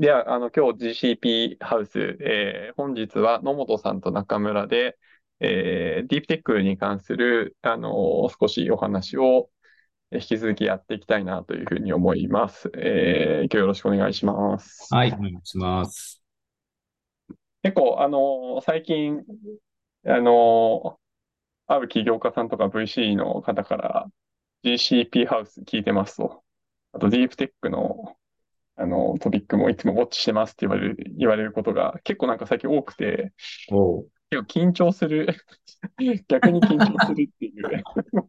では、今日 GCP ハウス、本日は野本さんと中村で、ディープテックに関する、少しお話を引き続きやっていきたいなというふうに思います。今日よろしくお願いします。 はい、お願いします。 結構、最近、あの、ある起業家さんとか VC の方から GCP ハウス聞いてますと。あと、ディープテックのトピックもいつもウォッチしてますって言われることが結構なんか最近多くて、 おう。 結構緊張する。逆に緊張するっていう。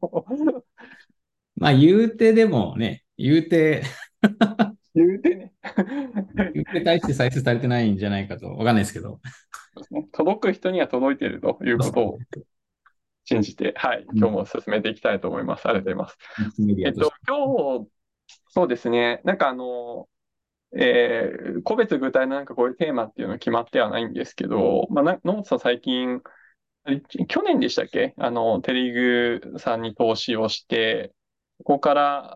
まあ、 言うてね。 言うて大して再生されてないんじゃないかと、わかんないですけど。 届く人には届いているということを信じて、はい、 うん、 今日も進めていきたいと思います。ありがとうございます。 メディアとして。 今日、そうですね、なんか個別具体のなんかこういうテーマっていうのは決まってはないんですけど、まあ、野本さん最近、去年でしたっけテリグさんに投資をして、ここから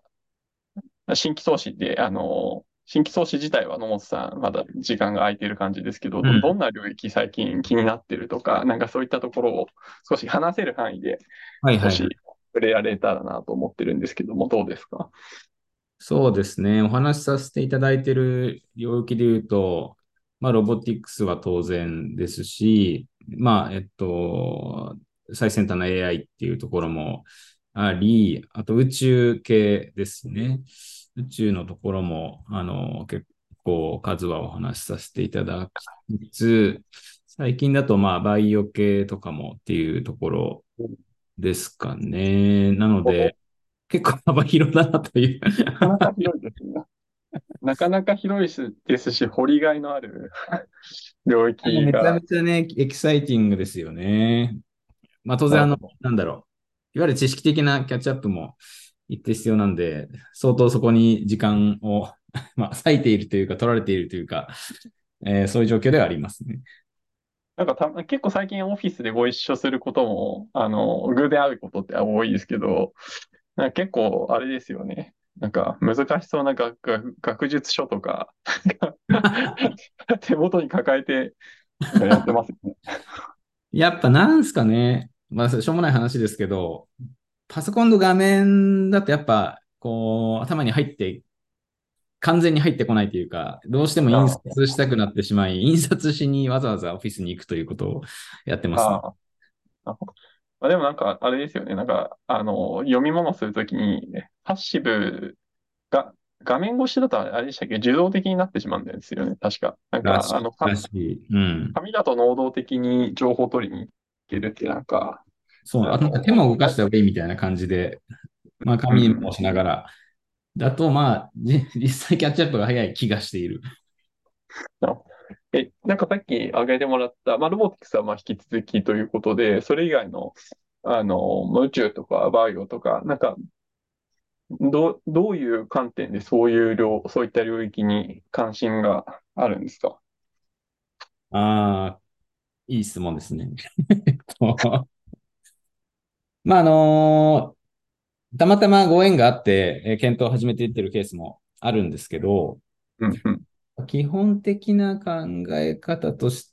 新規投資自体は野本さん、まだ時間が空いている感じですけど、 うん。 どんな領域最近気になってるとか、なんかそういったところを少し話せる範囲で少しはいはいはい。 触れられたらなと思ってるんですけども、どうですか？ そうですね。お話しさせていただいている領域で言うと、まあ、ロボティクスは当然ですし、まあ、最先端の AI っていうところもあり、あと宇宙系ですね。宇宙のところも、結構数はお話しさせていただきつつ、最近だと、まあ、バイオ系とかもっていうところですかね。なので、結構幅広だなという。 なかなか広いですね。なかなか広いですし、掘りがいのある領域が、 めちゃめちゃね、エキサイティングですよね。まあ当然なるほど。 なんだろう。いわゆる知識的なキャッチアップも一定必要なんで、相当そこに時間をまあ割いているというか、取られているというか、そういう状況ではありますね。 なんか結構最近オフィスでご一緒することも、偶然会うことって多いですけど、なんか結構あれですよね。なんか難しそうな学術書とか、手元に抱えてなんかやってますよね。 やっぱなんすかね。まあ、しょうもない話ですけど、パソコンの画面だとやっぱ、こう、頭に完全に入ってこないというか、どうしても印あ刷したくなってしまい、印刷しにわざわざオフィスに行くということをやってますね。 あ、なるほど。まあ、でもなんかあれですよね。なんか、読み物するときに、パッシブが、画面越しだとあれでしたっけ？受動的になってしまうんですよね。確か。なんか、 らしい、らしい。うん。 紙だと能動的に情報を取りに行けるってなんか、 そう、あとなんか手も動かした方がいいみたいな感じで、まあ、紙にもうん。 しながら、だと、まあ、実際キャッチアップが早い気がしている。 なんかさっき挙げてもらった、まあ、ロボティクスはまあ引き続きということで、それ以外の、宇宙とかバイオとか、なんか、どういう観点でそういった領域に関心があるんですか？ ああ、いい質問ですね。まあ、たまたまご縁があって、検討を始めていってるケースもあるんですけど、 うんうん。 基本的な考え方として、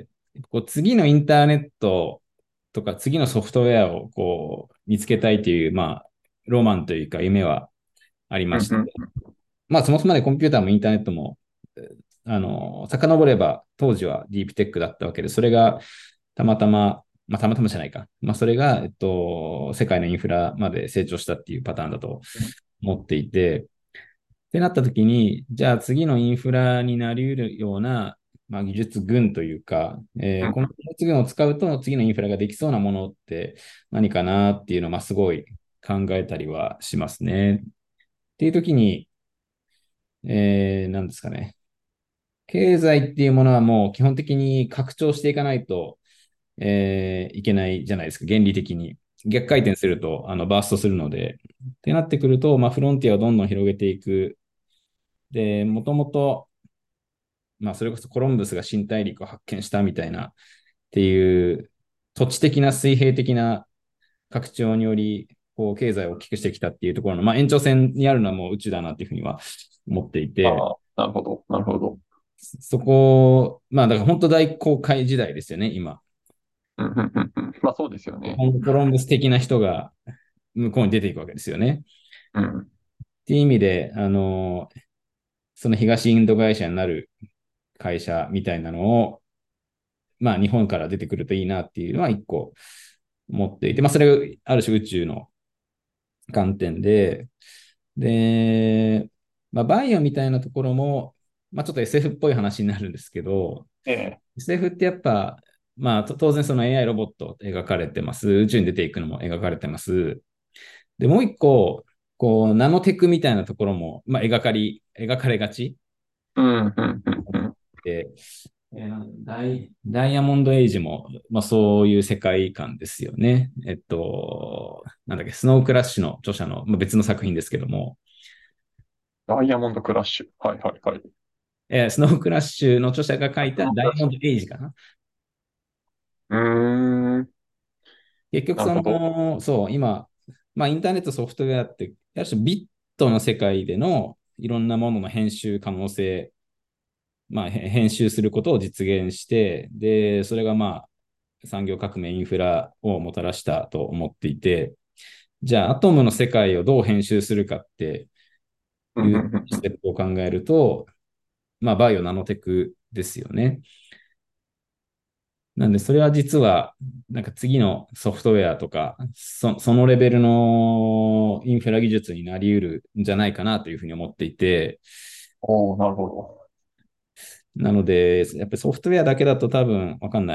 こう次のインターネットとか次のソフトウェアをこう見つけたいという、まあ、ロマンというか夢はありうんまして、 うん。 まあ、そもそもね、コンピューターもインターネットも、遡れば当時はディープテックだったわけで、それがたまたま、まあ、たまたまじゃないか。まあ、それが、世界のインフラまで成長したっていうパターンだと思っていて、ってなった時に、じゃあ次のインフラになり得るような、まあ、技術群というか、 うんこの技術群を使うと次のインフラができそうなものって何かなっていうのを、まあ、すごい考えたりはしますね。っていう時に、何ですかね。経済っていうものはもう基本的に拡張していかないと、いけないじゃないですか、原理的に。逆回転すると、バーストするので。ってなってくると、まあ、フロンティアをどんどん広げていく。で、もともと、まあ、それこそコロンブスが新大陸を発見したみたいなっていう土地的な水平的な拡張により、こう、経済を大きくしてきたっていうところの、まあ、延長線にあるのはもう宇宙だなっていうふうには思っていて、 ああ、なるほど、なるほど。 そこ、まあだから本当大航海時代ですよね、今。 うんうんうんうん。まあそうですよね。 コロンブス的な人が向こうに出ていくわけですよね。 うん。 っていう意味で、その東インド会社になる会社みたいなのを、まあ日本から出てくるといいなっていうのは一個持っていて、まあそれがある種宇宙の観点で、まあバイオみたいなところも、まあちょっと SF っぽい話になるんですけど、 ええ。 SF ってやっぱ、まあ当然その AI ロボット描かれてます。宇宙に出ていくのも描かれてます。で、もう一個、こう、ナノテクみたいなところも、まあ描かれがちうん、うん、うん、うん。 で、ダイヤモンドエイジも、まあそういう世界観ですよね。なんだっけ、スノークラッシュの著者の、まあ、別の作品ですけども、 ダイヤモンドクラッシュ。はいはいはい。 スノークラッシュの著者が書いスノークラッシたダイヤモンドエイジかな。 ュ。うーん。 結局なるほど。 そう、今、まあインターネットソフトウェアって、やはりビットの世界でのいろんなものの編集可能性、まあ編集することを実現して、で、それがまあ産業革命インフラをもたらしたと思っていて、じゃあアトムの世界をどう編集するかってうん、うん、 いううんうん。 ステップを考えると、まあバイオナノテクですよね。なんで、それは実は、なんか次のソフトウェアとか、そのレベルのインフラ技術になり得るんじゃないかなというふうに思っていて、 おー、なるほど。 なので、やっぱりソフトウェアだけだと多分わかんない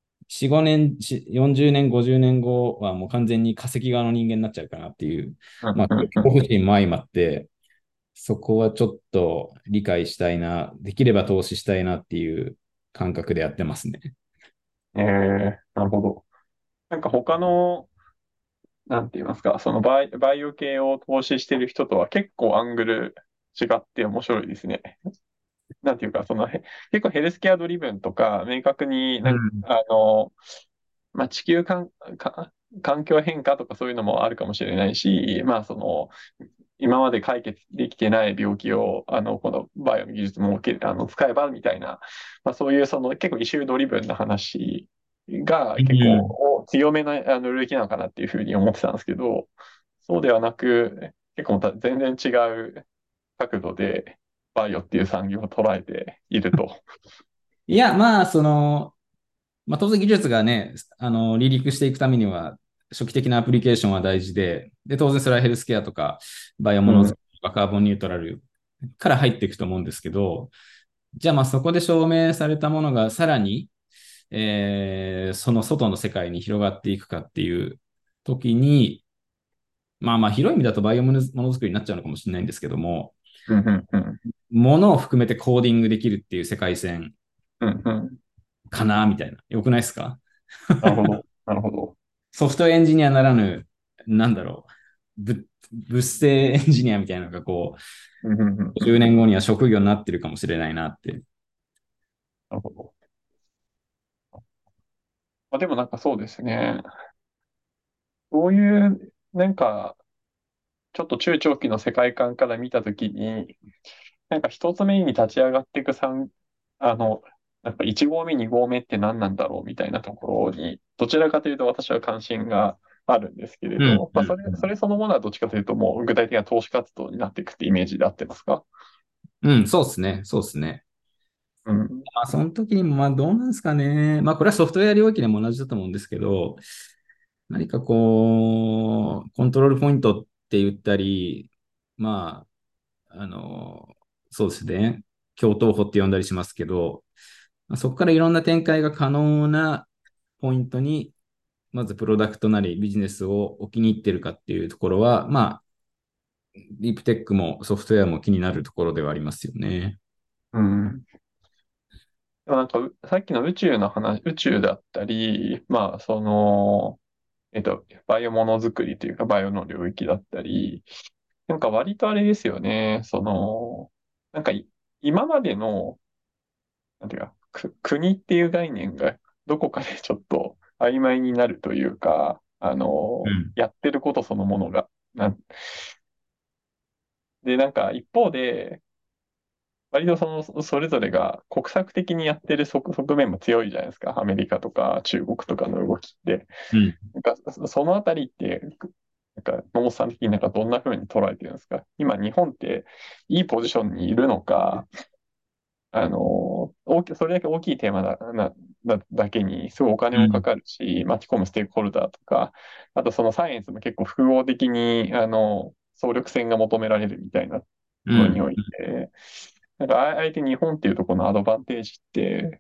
。4、5年、40年、50年後はもう完全に化石側の人間になっちゃうかなっていう、 うん、 まあ、 うん、うん。 恐怖心も相まって、そこはちょっと理解したいな、できれば投資したいなっていう感覚でやってますね。 なるほど。なんか他の、なんて言いますか、そのバイオ系を投資してる人とは結構アングル違って面白いですね。なんていうか、結構ヘルスケアドリブンとか、明確にうん。 まあ、地球か環境変化とかそういうのもあるかもしれないし、まあ、今まで解決できてない病気を、このバイオの技術も使えばみたいな、まあ、そういう結構イシュードリブンな話がう結ん。 構強めな領域なのかなっていうふうに思ってたんですけど、そうではなく、結構また全然違う角度でバイオっていう産業を捉えていると。 いや、まあ、まあ、当然技術がね、離陸していくためには、初期的なアプリケーションは大事で、当然それはヘルスケアとか、バイオモノづくうん。 りとかカーボンニュートラルから入っていくと思うんですけど、じゃあまあそこで証明されたものがさらに、その外の世界に広がっていくかっていう時に、まあまあ広い意味だとバイオものづくりになっちゃうのかもしれないんですけども、 うん、うん、うん。 ものを含めてコーディングできるっていう世界線うん、うん。 かなみたいな。よくないですか？ なるほど。なるほど。 ソフトエンジニアならぬ、なんだろう、物性エンジニアみたいなのがこうん、うん、うん。 う、10年後には職業になってるかもしれないなって。 なるほど。まあ、でもなんかそうですね。そういう、なんか、ちょっと中長期の世界観から見たときに、なんか一つ目に立ち上がっていくあの、なんか1合目、2合目って何なんだろうみたいなところに、どちらかというと私は関心があるんですけれうん、 ど、まあ、 うん、 それそのものはどっちかというともう具体的な投資活動になっていくってイメージで合ってますか？ うん、そうですね、そうですね。 うん。 まあ、その時にも、まあ、どうなんですかね。まあ、これはソフトウェア領域でも同じだと思うんですけど、何かこう、コントロールポイントって言ったり、まあ、そうですね。共闘法って呼んだりしますけど、まあそこからいろんな展開が可能なポイントに、まずプロダクトなりビジネスを置きに入ってるかっていうところは、まあ、ディープテックもソフトウェアも気になるところではありますよね。 うん。でもなんか、さっきの宇宙の話、宇宙だったり、まあ、バイオものづくりというか、バイオの領域だったり、なんか割とあれですよね、なんか今までの、なんていうか、国っていう概念がどこかでちょっと曖昧になるというか、 うん。 やってることそのものが。なんか一方で、 割とそれぞれが国策的にやってる側面も強いじゃないですか。アメリカとか中国とかの動きって。 うん。 なんか、そのあたりって、なんか、野本さん的になんかどんな風に捉えてるんですか？今、日本っていいポジションにいるのか、それだけ大きいテーマだけに、すごいお金うん。 もかかるし、巻き込むステークホルダーとか、あとそのサイエンスも結構複合的に、総力戦が求められるみたいなうん。 のにおいて、なんか、あえて日本っていうところのアドバンテージって、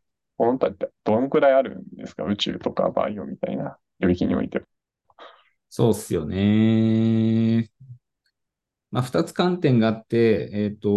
本当ってどのくらいあるんですか？宇宙とかバイオみたいな領域において。 そうっすよね。まあ、二つ観点があって、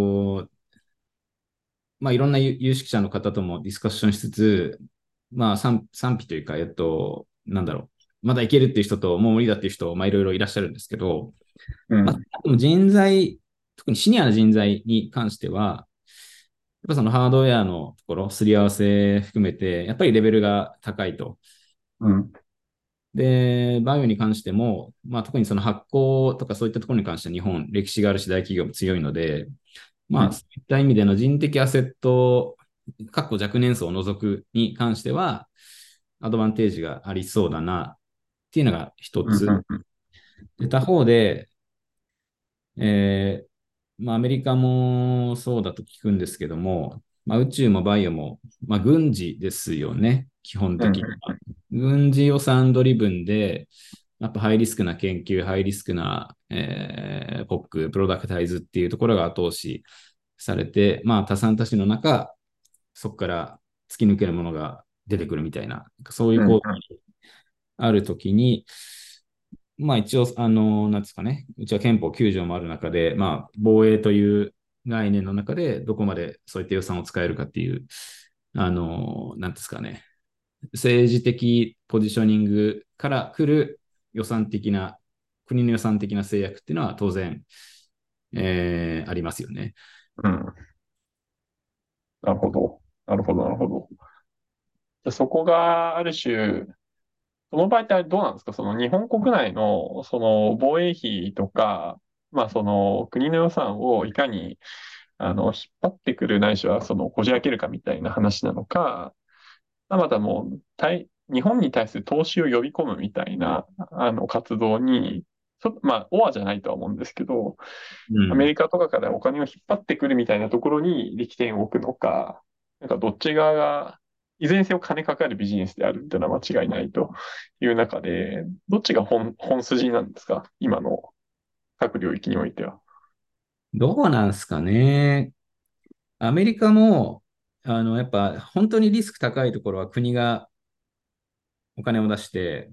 まあ、いろんな有識者の方ともディスカッションしつつ、まあ、賛否というか、なんだろまだいけるっていう人と、もう無理だっていう人、まあ、いろいろいらっしゃるんですけど、まあ、 うん、 でも人材、特にシニアな人材に関しては、やっぱそのハードウェアのところ、すり合わせ含めて、やっぱりレベルが高いと。 うん、 で、バイオに関しても、まあ、特にその発酵とかそういったところに関しては日本、歴史があるし大企業も強いので、まあ、 うん、 そういった意味での人的アセット、かっこ若年層を除くに関しては、アドバンテージがありそうだなっていうのが一うん、 つ。 うん、 で、他方で、えまあ、アメリカもそうだと聞くんですけども、まあ、宇宙もバイオも、まあ、軍事ですよね、基本うん、 的には。軍事予算ドリブンで、やっぱハイリスクな研究、ハイリスクな、ポック、プロダクタイズっていうところが後押しされて、まあ、多産多死の中、そこから突き抜けるものが出てくるみたいな、そういううん、 構図にあるときに、まあ一応、なんですかね、うちは憲法9条もある中で、まあ防衛という概念の中でどこまでそういった予算を使えるかっていう、なんですかね、政治的ポジショニングから来る予算的な、国の予算的な制約っていうのは当然、ありますよね。 うん。なるほど。なるほど、なるほど。でそこがある種、その場合ってどうなんですか？その日本国内のその防衛費とか、まあその国の予算をいかに引っ張ってくるないしはそのこじ開けるかみたいな話なのか、またもう日本に対する投資を呼び込むみたいな活動に、まあオアじゃないとは思うんですけど、アメうん。 リカとかからお金を引っ張ってくるみたいなところに力点を置くのか、なんかどっち側が、いずれにせよ金かかるビジネスであるっていうのは間違いないという中で、どっちが本筋なんですか？今の各領域においては。 どうなんですかね。アメリカも、やっぱ本当にリスク高いところは国がお金を出して、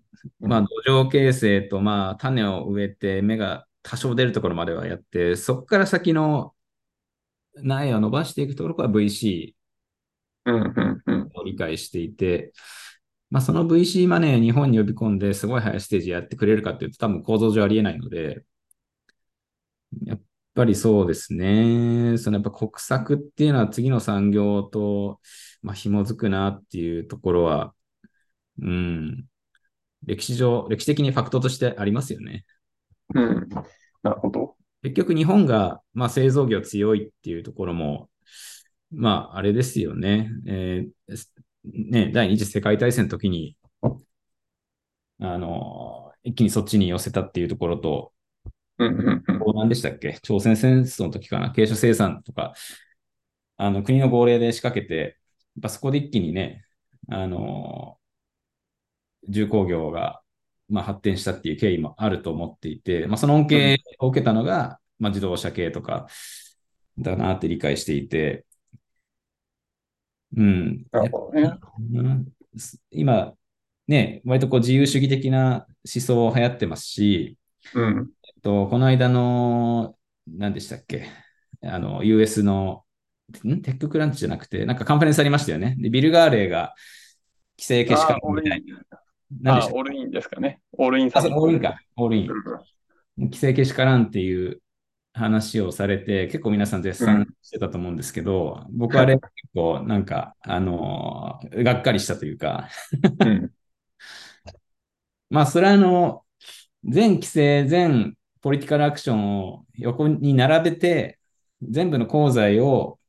まあ、 うん、 土壌形成と、まあ、種を植えて、芽が多少出るところまではやって、そこから先の苗を伸ばしていくところはうん、うん、うん、 VC を理解していて、まあ、その VC マネー日本に呼び込んですごいハイステージやってくれるかっていうと、多分構造上ありえないので、やっぱりそうですね。やっぱ国策っていうのは次の産業と、まあ、紐づくなっていうところは、うん、歴史的にファクトとしてありますよね。 うん。なるほど。 結局日本が、まあ、製造業強いっていうところも、まあ、あれですよね。ね、第二次世界大戦の時に、一気にそっちに寄せたっていうところと、 うん、うん、うん。 何でしたっけ？朝鮮戦争の時かな、軽処生産とか、国の号令で仕掛けて、やっぱそこで一気にね、あの、重工業が、まあ、発展したっていう経緯もあると思っていて、まあ、その恩うん。 恵を受けたのが、まあ、自動車系とかだなって理解していて、うん。 なるほどね。 うん今、ね、割とこう自由主義的な思想流行ってますし、 うん。 この間の、何でしたっけUS の、テッククランチじゃなくて、なんかカンファレンスありましたよね。で、ビル・ガーレーが規制けしからああ、オールイン。 んみたいな。何でああ、 したっけ？ オールインですかね。オールインサあ、そう、 ミットです。 オールインか。オールイン。規制けしからんっていう話をされて、結構皆さん絶うん。 賛してたと思うんですけど、僕はあれ結構なんか、がっかりしたというか、 うん。 まあ、それは全規制、全ポリティカルアクションを横に並べて、全部の功罪を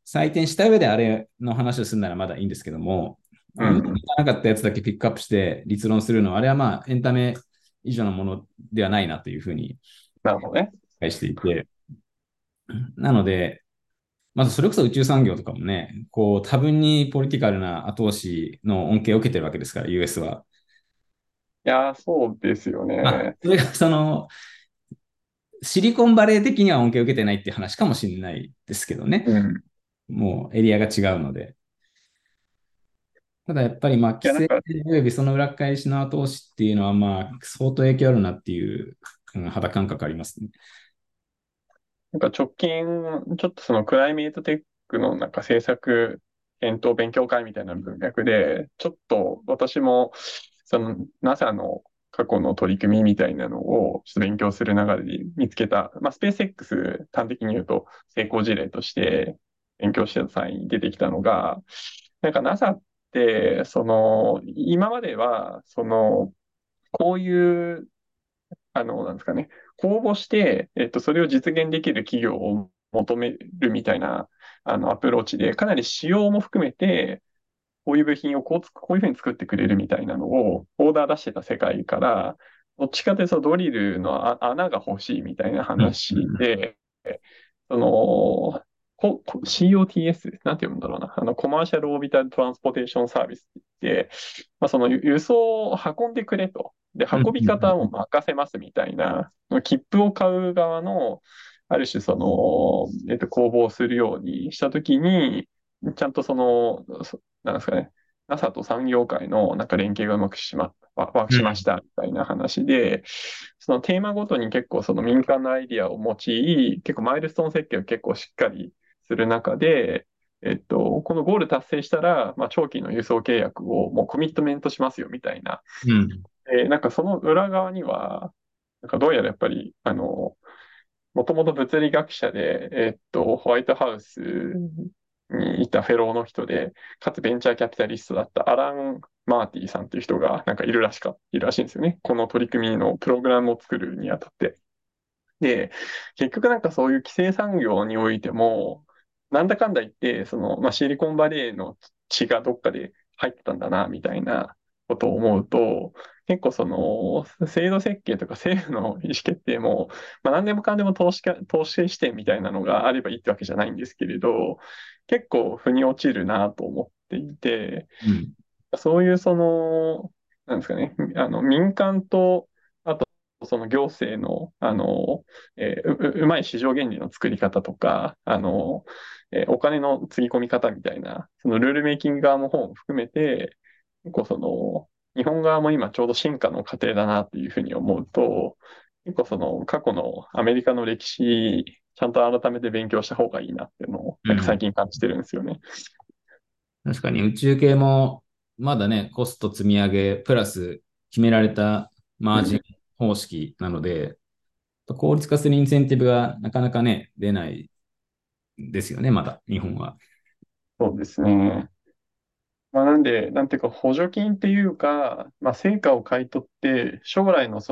採点した上であれの話をするならまだいいんですけども、うまくいうん。 かなかったやつだけピックアップして立論するのは、あれはまあエンタメ以上のものではないなというふうになるほどね。 理解していて、なので、まずそれこそ宇宙産業とかもね、こう多分にポリティカルな後押しの恩恵を受けてるわけですから、US は。 いやー、そうですよまあ、 ね。 それがそのシリコンバレー的には恩恵を受けてないっていう話かもしれないですけどね。 うん。 もうエリアが違うので。ただやっぱりまあ規いや、なん制か、 およびその裏返しの後押しっていうのはまあ相当影響あるなっていう、肌感覚ありますね。 直近、ちょっとそのクライメートテックの政策検討勉強会みたいな文脈で、ちょっと私もその NASA の過去の取り組みみたいなのをちょっと勉強する流れで見つけた、まあ、スペース X 端的に言うと成功事例として勉強してた際に出てきたのが、NASA って、今までは、こういうなんですかね、公募して、それを実現できる企業を求めるみたいな、アプローチで、かなり仕様も含めて、こういう部品をこういうふうに作ってくれるみたいなのを、オーダー出してた世界から、どっちかというとドリルの穴が欲しいみたいなうん。 話で、その、COTS、なんて読むんだろうな。コマーシャルオービタルトランスポテーションサービスって言って、まあ、その輸送を運んでくれと。で、 うん。 運び方はもう任せますみたいな、切符を買う側の、ある種公募をするようにしたときに、ちゃんとなんですかね、NASA と産業界の連携がうまくワークしましうん。 たみたいな話で、そのテーマごとに結構その民間のアイディアを用い、結構マイルストーン設計を結構しっかりする中で、このゴール達成したら、まあ、長期の輸送契約をもうコミットメントしますよみたいな。 うん。 その裏側には、どうやらやっぱり、もともと物理学者で、ホワイトハウスにいたフェローの人で、かつベンチャーキャピタリストだったアラン・マーティさんっていう人がいるらしいんですよね。この取り組みのプログラムを作るにあたって。で、結局そういう規制産業においても、なんだかんだ言って、まあ、シリコンバレーの血がどっかで入ってたんだな、みたいなことを思うと、結構制度設計とか政府の意思決定も、まあ、何でもかんでも投資視点みたいなのがあればいいってわけじゃないんですけれど、結構腑に落ちるなと思っていて、 うん。 そういうなんですかね、民間と、あとその行政の、うまい市場原理の作り方とか、お金のつぎ込み方みたいな、そのルールメイキング側の方も含めて、結構日本側も今ちょうど進化の過程だなっていうふうに思うと、結構過去のアメリカの歴史、ちゃんと改めて勉強した方がいいなっていうのを、最うん。 近感じてるんですよね。 確かに宇宙系もまだね、コスト積み上げ、プラス決められたマージンうん。 方式なので、効率化するインセンティブがなかなかね、出ないですよね、まだ、日本は。 そうですね。まあ、なんで、なんていうか、補助金っていうか、まあ、成果を買い取って、将来の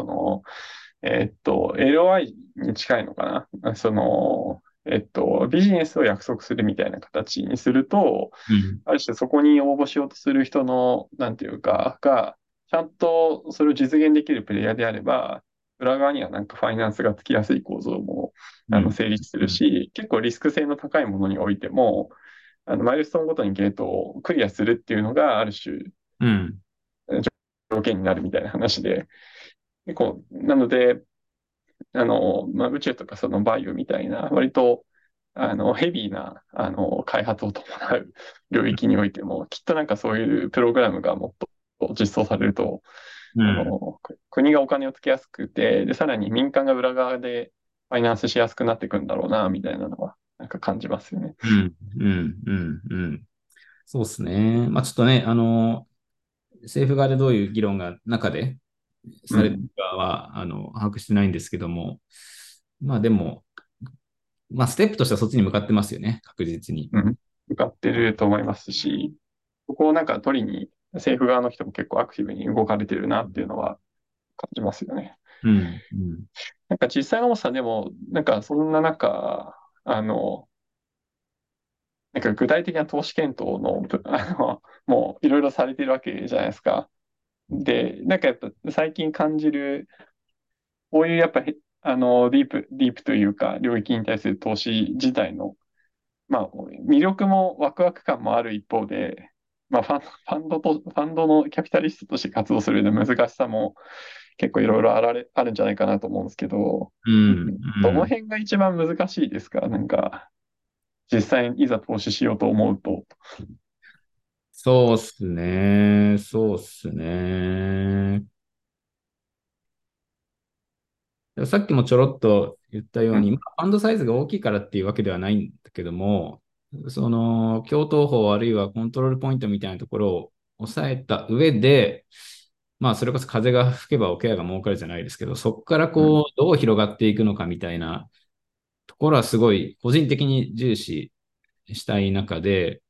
LOI に近いのかな。ビジネスを約束するみたいな形にすると、 うん。 ある種そこに応募しようとする人の、なんていうか、ちゃんとそれを実現できるプレイヤーであれば、裏側にはファイナンスがつきやすい構造も、 うん。 成立すうん。 るし、結構リスク性の高いものにおいても、マイルストーンごとにゲートをクリアするっていうのが、ある種、 うん。 条件になるみたいな話で、結構、なので、まあ、宇宙とかそのバイオみたいな、割と、ヘビーな、開発を伴う領域においても、きっとそういうプログラムがもっと実装されると、 うん。 国がお金をつけやすくて、で、さらに民間が裏側でファイナンスしやすくなっていくんだろうな、みたいなのは、感じますよね。 うん。うん。うん。うん。そうですね。まあちょっとね、政府側でどういう議論が中でされてるうん。 かは、把握してないんですけども、まあでも、まあステップとしてはそっちに向かってますよね、確実に。 うん。向かってると思いますし、ここを取りに、政府側の人も結構アクティブに動かれてるなっていうのは感じますよね。 うん。うん。 実際の重さでも、そんな中、 なんか具体的な投資検討の、もういろいろされてるわけじゃないですか。で、なんかやっぱ最近感じる、こういうやっぱり、ディープというか、領域に対する投資自体の、まあ、魅力もワクワク感もある一方で、まあ、ファンドのキャピタリストとして活動する上で難しさも結構いろいろあるんじゃないかなと思うんですけど、 うん、 どのうん。 辺が一番難しいですか？なんか、実際にいざ投資しようと思うと。 そうっすね。そうっすね。さっきもちょろっと言ったように、まうん、 あファンドサイズが大きいからっていうわけではないんだけども、その、共闘法あるいはコントロールポイントみたいなところを抑えた上で、まあ、それこそ風が吹けば桶屋が儲かるじゃないですけど、そこからうん、 こう、どう広がっていくのかみたいなところはすごい個人的に重視したい中で、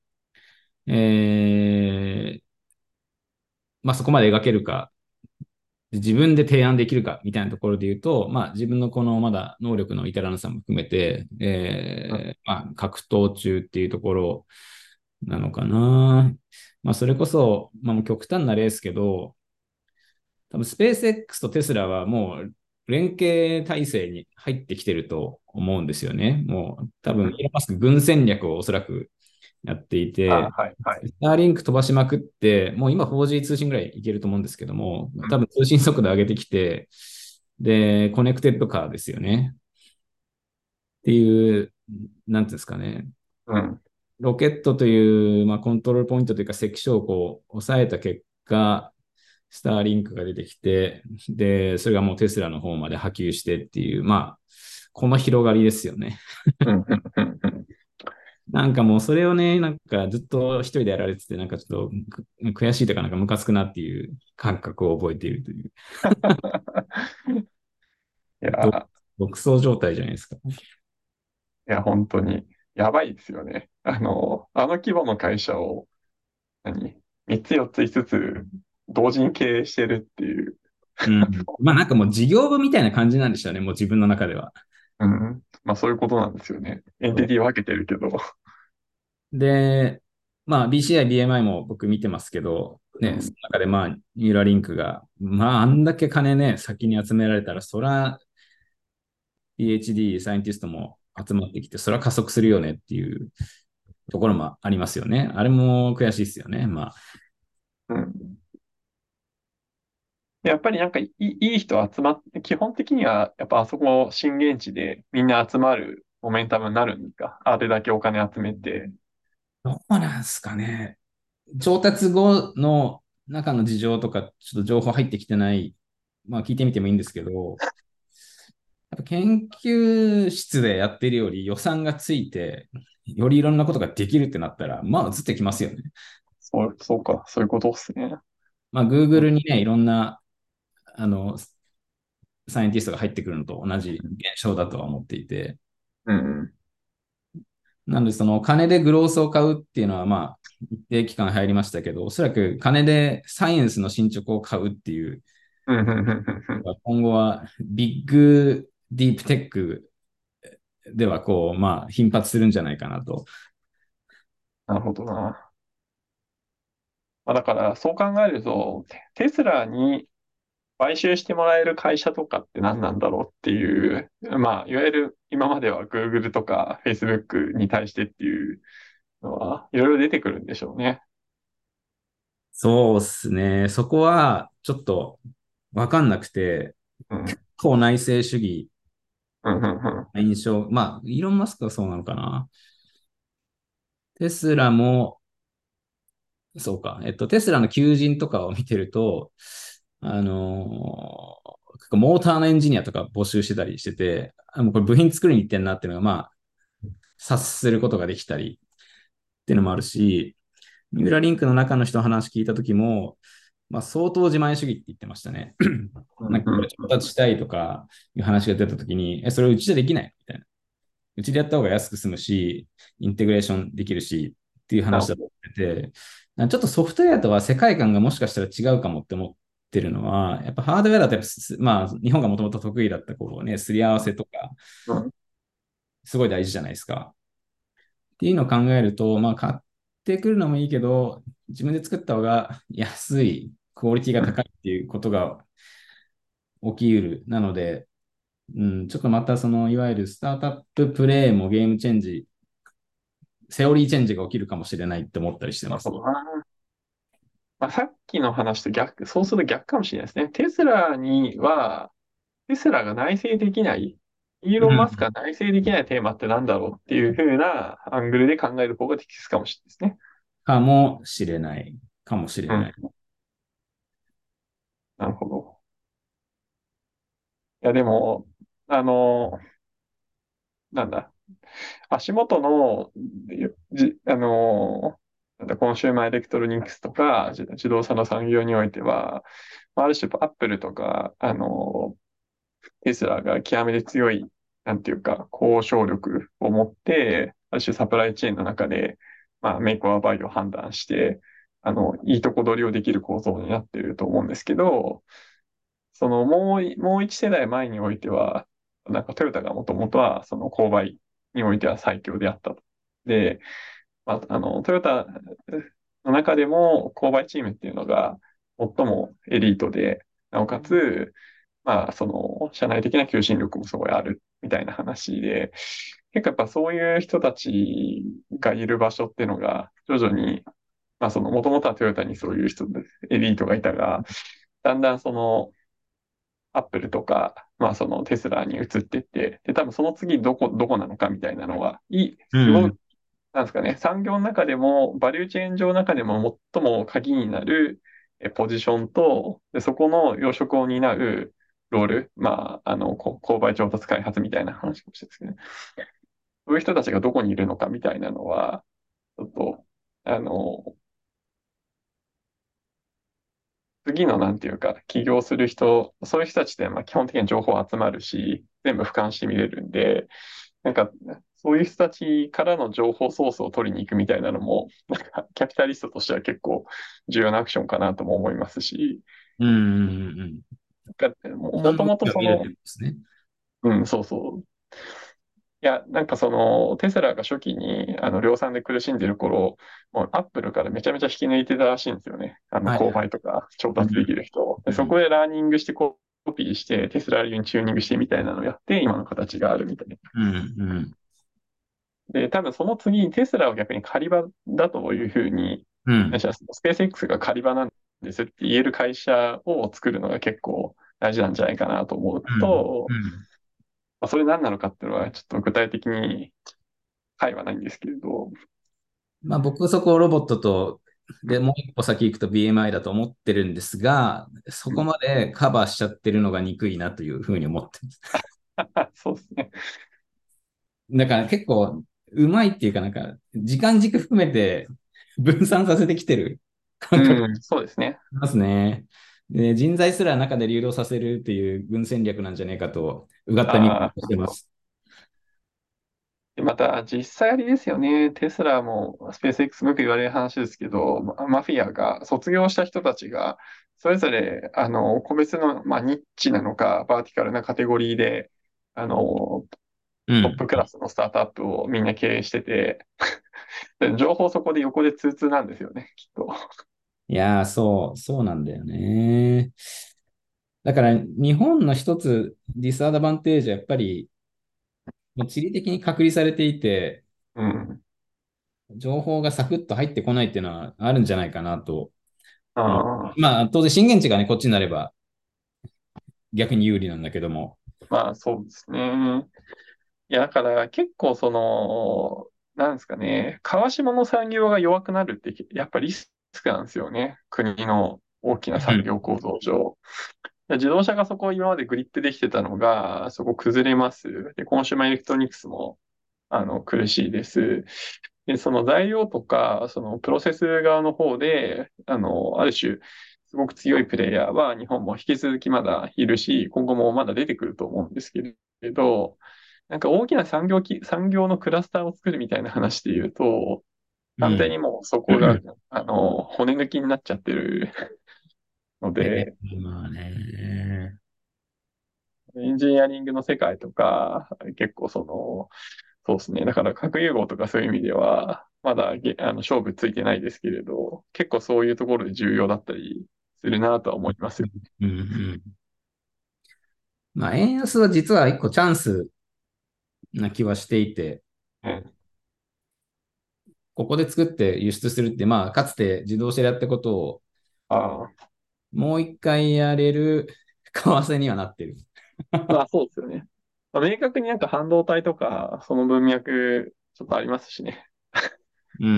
えーまあ、そこまで描けるか、自分で提案できるかみたいなところで言うと、まあ、自分のこのまだ能力の至らなさも含めて、 うん、 まあ、格闘中っていうところなのかな。まあ、それこそ、まあ、もう極端な例ですけど、多分スペース X とテスラはもう連携体制に入ってきてると思うんですよね。もう多分、イーうん。 ロンマスク軍戦略をおそらくやっていあ、 て、 はい、はい。 スターリンク飛ばしまくって、もう今 4G 通信ぐらいいけると思うんですけども、 うん、 多分通信速度上げてきて、で、コネクテッドカーですよね。っていう、なんていうんですかね。 うん、 ロケットという、まあ、コントロールポイントというか、関所をこう抑えた結果、スターリンクが出てきて、で、それがもうテスラの方まで波及してっていう、まあ、この広がりですよね。 うん、うん、うん。うん。 なんかもうそれをね、なんかずっと一人でやられてて、なんかちょっと悔しいとかなんかムカつくなっていう感覚を覚えているという、 いや独ー、 独走状態じゃないですか。 いや、本当に、やばいですよね。あの規模の会社を、3つ4つ5つ同時に経営してるっていう。 うん。まあなんかもう事業部みたいな感じなんでしょうね、もう自分の中では。 うん。まあそういうことなんですよね。エンティティ分けてるけど。 で、まあ BCI、BMI も僕見てますけど、ね、そうん。 の中でまあニューラリンクが、まああんだけ金ね、先に集められたら、そら PhD、サイエンティストも集まってきて、そら加速するよねっていうところもありますよね。あれも悔しいですよね。まあ、 うん。やっぱりなんかいい人集まって、基本的にはやっぱあそこ震源地でみんな集まるモメンタムになるんですか？あれだけお金集めて。 どうなんすかね。調達後の中の事情とか、ちょっと情報入ってきてない。まあ聞いてみてもいいんですけど、やっぱ研究室でやってるより予算がついて、よりいろんなことができるってなったら、まあ移ってきますよね。 そうか、そういうことですね。 まあうん。 Google にね、いろんな、あの、サイエンティストが入ってくるのと同じ現象だとは思っていて、 うん。 なのでその金でグロースを買うっていうのはまあ一定期間入りましたけど、おそらく金でサイエンスの進捗を買うっていううん。うん。うん。うん。 今後はビッグディープテックではこう、まあ頻発するんじゃないかなと。 なるほどな。まあ、だからそう考えると、テスラに買収してもらえる会社とかって何なんだろうっていう、まあ、いわゆる今までは Google とか Facebook に対してっていうのはいろいろ出てくるんでしょうね。 そうですね。そこはちょっとわかんなくて、 うん。 こう内政主義うん。うん。うん。 な印象、まあ、イーロン・マスクはそうなのかな。テスラも、そうか。テスラの求人とかを見てると、モーターのエンジニアとか募集してたりしてて、もうこれ部品作りに行ってんなっていうのが、まあ、察することができたりっていうのもあるし、ニューラリンクの中の人の話聞いたときも、まあ、相当自前主義って言ってましたね。 うん。 なんかこれ調達したいとかいう話が出たときに、それうちじゃできないみたいな。うちでやった方が安く済むし、インテグレーションできるしっていう話だっなるほど。 てて、ちょっとソフトウェアとは世界観がもしかしたら違うかもって思ってるのは、やっぱハードウェアだとやっぱまあ、日本がもともと得意だったこうね、すり合わせとか、 うん。 すごい大事じゃないですか。 ていうのを考えると、まあ、買ってくるのもいいけど、自分で作った方が安い、クオリティがうん。 高いっていうことが起きうる。なので、うん、ちょっとまたその、いわゆるスタートアッププレイもゲームチェンジ、セオリーチェンジが起きるかもしれないって思ったりしてなるます。 ほどな。まあ、さっきの話と逆、そうすると逆かもしれないですね。テスラが内製できない、イーロン・マスクうん。 が内製できないテーマってなんだろうっていう風なアングルで考える方が適切かもしれないですね。 かもしれない。かもしれうん。 ない。 なるほど。いや、でも、あの、なんだ、足元の、じ、あの、なんだ、コンシューマーエレクトロニクスとか、自動車の産業においては、まあある種、アップルとか、テスラが極めて強い、なんていうか、交渉力を持って、ある種サプライチェーンの中で、まあ、メイクオアバイを判断して、いいとこ取りをできる構造になっていると思うんですけど、もう一世代前においては、なんかトヨタがもともとは、その購買においては最強であったと。で、まあ、トヨタの中でも購買チームっていうのが最もエリートで、なおかつ、まあ、その、社内的な求心力もすごいあるみたいな話で、結構やっぱそういう人たちがいる場所っていうのが、徐々に、まあ、その、もともとはトヨタにそういう人、エリートがいたが、だんだんその、アップルとか、まあそのテスラに移っていって、で、多分その次どこなのかみたいなのは、すごい、 うん。 なんですかね、産業の中でも、バリューチェーン上の中でも最も鍵になるポジションと、で、そこの要職を担うロール、まあ、購買調達開発みたいな話もしてですね、そういう人たちがどこにいるのかみたいなのは、ちょっと、あの、次のなんていうか、起業する人、そういう人たちってまあ基本的に情報集まるし、全部俯瞰して見れるんで、なんか、そういう人たちからの情報ソースを取りに行くみたいなのも、なんか、キャピタリストとしては結構重要なアクションかなとも思いますし、 うん。うん。うん。 なんかもとその動もとその、 きを見るってことですね。 うん、そうそう。いや、なんかその、テスラが初期に、量産で苦しんでる頃、もうアップルからめちゃめちゃ引き抜いてたらしいんですよね。購はいはい。 買とか調うん。 達できる人。で、そうん。 こでラーニングしてコピーして、テスラ流にチューニングしてみたいなのをやって、今の形があるみたいな。 うん。うん。 で、多分その次にテスラを逆に仮場だというふうに、 うん。 スペース X が仮場なんですって言える会社を作るのが結構大事なんじゃないかなと思ううん。 と、 うん。 まあ、それ何なのかっていうのはちょっと具体的に解はないんですけれど、 まあ僕そこロボットと、で、もう一歩先行くと BMI だと思ってるんですが、そこまでカバーしちゃってるのが憎いなというふうに思ってます。 そうですね。 だから結構うまいっていうかなんか時間軸含めて分散させてきてる感覚うん、そうですね。 ありますね。で、人材すら中で流動させるっていう軍戦略なんじゃねえかと、うがった見方ああ、 をしてます。 でまた実際あれですよね。テスラもスペース X もよく言われる話ですけど、マフィアが卒業した人たちが、それぞれ、個別の、まあ、ニッチなのか、バーティカルなカテゴリーで、あの、トッうん。 プクラスのスタートアップをみんな経営してて、で情報そこで横で通通なんですよね、きっと。 いやー、そうなんだよね。だから日本の一つディスアドバンテージはやっぱりもう地理的に隔離されていて、 うん。 情報がサクッと入ってこないっていうのはあるんじゃないかなと思う。 ああ、 まあ当然震源地がね、こっちになれば逆に有利なんだけども。 まあそうですね。いや、だから結構その、なんですかね、川下の産業が弱くなるってやっぱりリスクなんですよね。国の大きな産うん。 業構造上。自動車がそこを今までグリップできてたのが、そこ崩れます。で、コンシューマーエレクトロニクスも、苦しいです。で、その材料とか、そのプロセス側の方で、ある種、すごく強いプレイヤーは日本も引き続きまだいるし、今後もまだ出てくると思うんですけど、なんか大きな産業のクラスターを作るみたいな話で言うと、完全うん。 にもうそこが、骨抜きになっちゃってるので、 まあね。 エンジニアリングの世界とか、結構その、 そうですね。だから核融合とかそういう意味では、まだ勝負ついてないですけれど、結構そういうところで重要だったりするなとは思いますよ。 うんうん。まあ、円安は実は一個チャンスな気はしていて、 ね。 ここで作って輸出するって、まあ、かつて自動車でやったことをあもう一回やれる為替にはなってる。 そうですよね。明確になんか半導体とか、その文脈、ちょっとありますしね。 うん。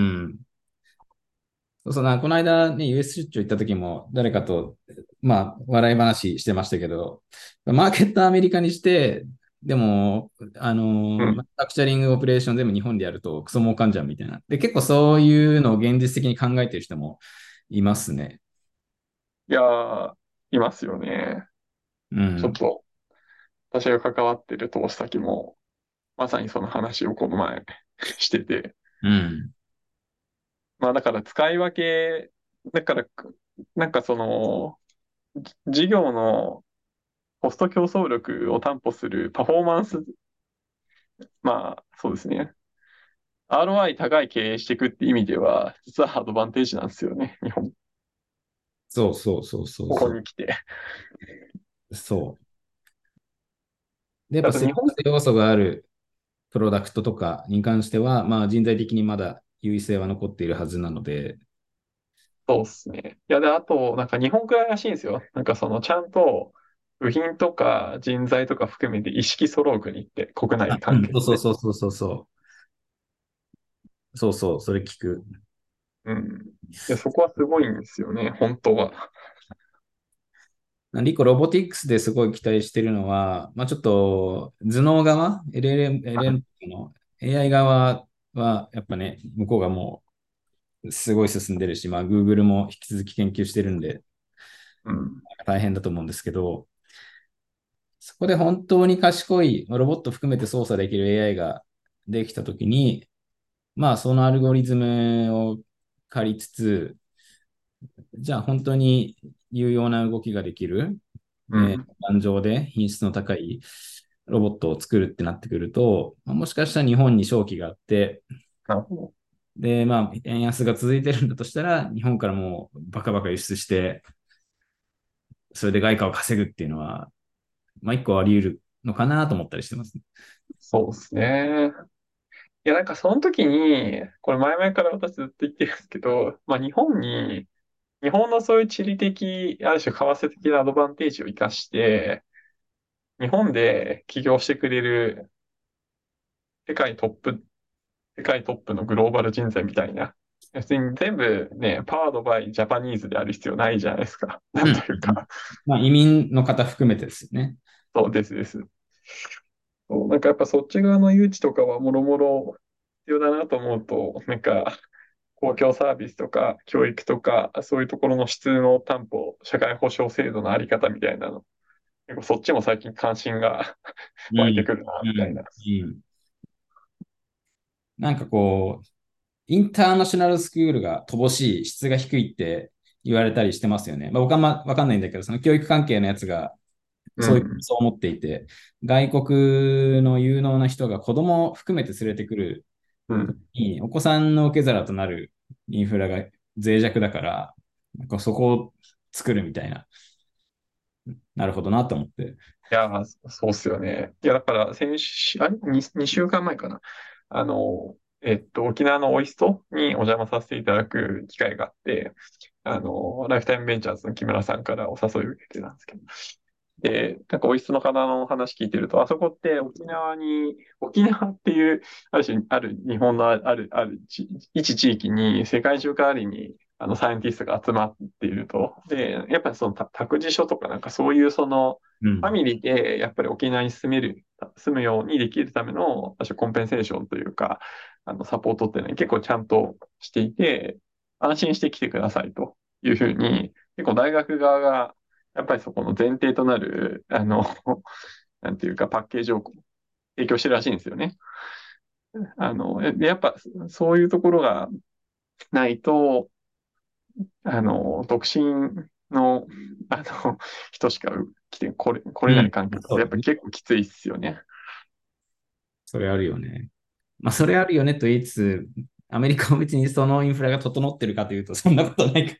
そうそうな、この間ね、US 出張行った時も誰かと、まあ、笑い話してましたけど、マーケットアメリカにして、でも、マうん。 ニュファクチャリングオペレーション全部日本でやるとクソ儲かんじゃんみたいな。で、結構そういうのを現実的に考えてる人もいますね。 いやー、いますよね。 うん。 ちょっと、私が関わってる投資先も、まさにその話をこの前してて、 うん。 まあだから使い分け、だから、なんかその、事業のコスト競争力を担保するパフォーマンス、まあそうですね。ROI 高い経営していくって意味では、実はアドバンテージなんですよね。日本、 そうそうそうそうここそに来て。 う。そう。で、やっぱ生あと日本、 活要素があるプロダクトとかに関しては、まあ人材的にまだ優位性は残っているはずなので、 そうですね。いや、で、あと、なんか日本くらいらしいんですよ。なんかその、ちゃんと、部品とか人材とか含めて意識揃う国って国内でうん、そう完結で。 そうそうそうそう。そうそう、それ聞く。 うん。いや、そこはすごいんですよね、本当は。 リコロボティックスですごい期待してるのは、まあちょっと頭脳側、LLM の AI 側はやっぱね、向こうがもうすごい進んでるし、まあ Google も引き続き研究してるんでうん。 大変だと思うんですけど、そこで本当に賢いロボット含めて操作できる AI ができたときに、まあそのアルゴリズムを借りつつ、じゃあ本当に有用な動きができる、 うん。 盤上で品質の高いロボットを作るってなってくると、もしかしたら日本に商機があって、 なるほど。 で、まあ、円安が続いてるんだとしたら、日本からもうバカバカ輸出して、それで外貨を稼ぐっていうのは、まあ一個あり得るのかなと思ったりしてますね。 そうですね。いや、なんかその時に、これ前々から私ずっと言ってるんですけど、まあ日本のそういう地理的、ある種為替的なアドバンテージを生かして、日本で起業してくれる世界トップ、世界トップのグローバル人材みたいな。別に全部ね、パワードバイジャパニーズである必要ないじゃないですか。なんうん。 というか。 まあ移民の方含めてですよね。 そうですです。そうなんかやっぱそっち側の誘致とかはもろもろ必要だなと思うと、なんか公共サービスとか教育とか、そういうところの質の担保、社会保障制度のあり方みたいなの、結構そっちも最近関心がうん。 湧いてくるな、 うん。 みたいな。 うん。なんかこう、インターナショナルスクールが乏しい、質が低いって言われたりしてますよね。まあ、僕はわかんないんだけど、その教育関係のやつがうん。 そう思っていて、外国の有能な人が子供を含めて連れてくるうん。 に、お子さんの受け皿となるインフラが脆弱だから、なんかそこを作るみたいな、なるほどなと思って。 いやー、そうっすよね。いや、だから先週、2週間前かな。沖縄のオイストにお邪魔させていただく機会があって、ライフタイムベンチャーズの木村さんからお誘いを受けてたんですけど、で、なんかオイストの方の話聞いてると、あそこって沖縄っていう、ある日本の一地域に世界中からに、サイエンティストが集まっていると。で、やっぱりその託児所とかなんかそういうその、 うん。 ファミリーでやっぱり沖縄に住むようにできるための、私はコンペンセーションというか、サポートっていうのは結構ちゃんとしていて、安心して来てくださいというふうに、結構大学側がやっぱりそこの前提となる、なんていうかパッケージを提供してるらしいんですよね。で、やっぱそういうところがないと、独身の、人しか来れないうん。 環境だと、やっぱりそうだね。 結構きついっすよね。 それあるよね。 まあ、それあるよねと言いつつ、アメリカも別にそのインフラが整ってるかというと、そんなことないから、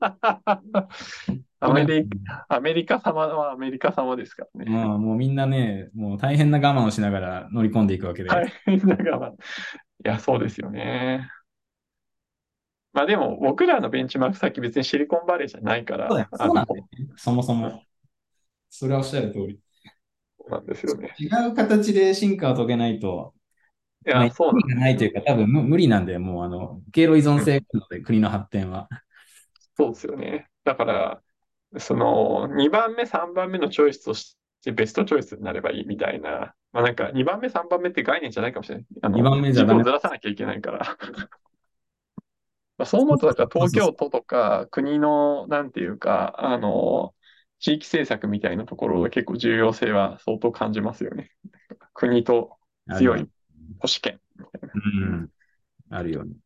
アこの、 メリアメリカ様はアメリカ様ですからね。 もうみんなね、もう大変な我慢をしながら乗り込んでいくわけで。 大変だから。いや、そうですよね。まあでも、僕らのベンチマーク先別にシリコンバレーじゃないから、 そうだよ。そうなんだよね。そもそも。それはおっしゃる通り。 そうなんですよね。 違う形で進化を遂げないと、まあ、 いや、 意そうな味がんですよ。 ないというか、多分無理なんで、もう、経路依存うん、 性があるので、国の発展は。 そうですよね。だから、2番目、3番目のチョイスとしてベストチョイスになればいいみたいな。まあなんか、2番目、3番目って概念じゃないかもしれない。 2番目じゃダメ。 軸をずらさなきゃいけないから。まあ、そう思うと、だからそうそうそ東京都とか国の、なんていうか、地域政策みたいなところで結構重要性は相当感じますよね。国とう。あるよね。 強い都市圏みたいな。 ううん、 ん。あるよね。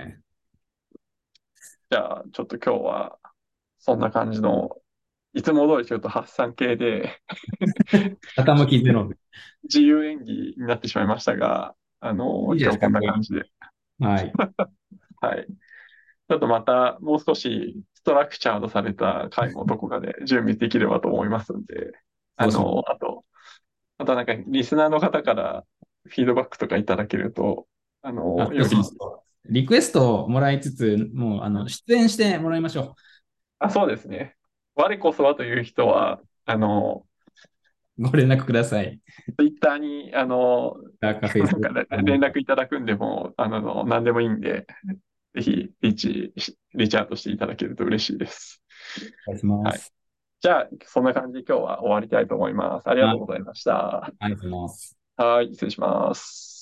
じゃあ、ちょっと今日はそんな感じの、いつも通りちょっと発散系で傾きゼロで。 自由演技になってしまいましたが、 いいじゃないですか、 今日こんなこういう。 感じで。 はい。 はい。ちょっとまたもう少しストラクチャードされた回もどこかで準備できればと思いますんで、 そうします。 あとなんかリスナーの方からフィードバックとかいただけると、 そうより、 そうそう。リクエストをもらいつつ、もう、出演してもらいましょあ、そうですね。我こそはという人は、 う。ご連絡ください。 ツイッターに、 カフェイスなんか連絡いただくんでも、何でもいいんで、ぜひリーチアウトしていただけると嬉しいです。 お願いしまはい。 す。 じゃあ、そんな感じで今日は終わりたいと思います。ありがはい。 とうございました。 ありがとうございます。 はい、失礼します。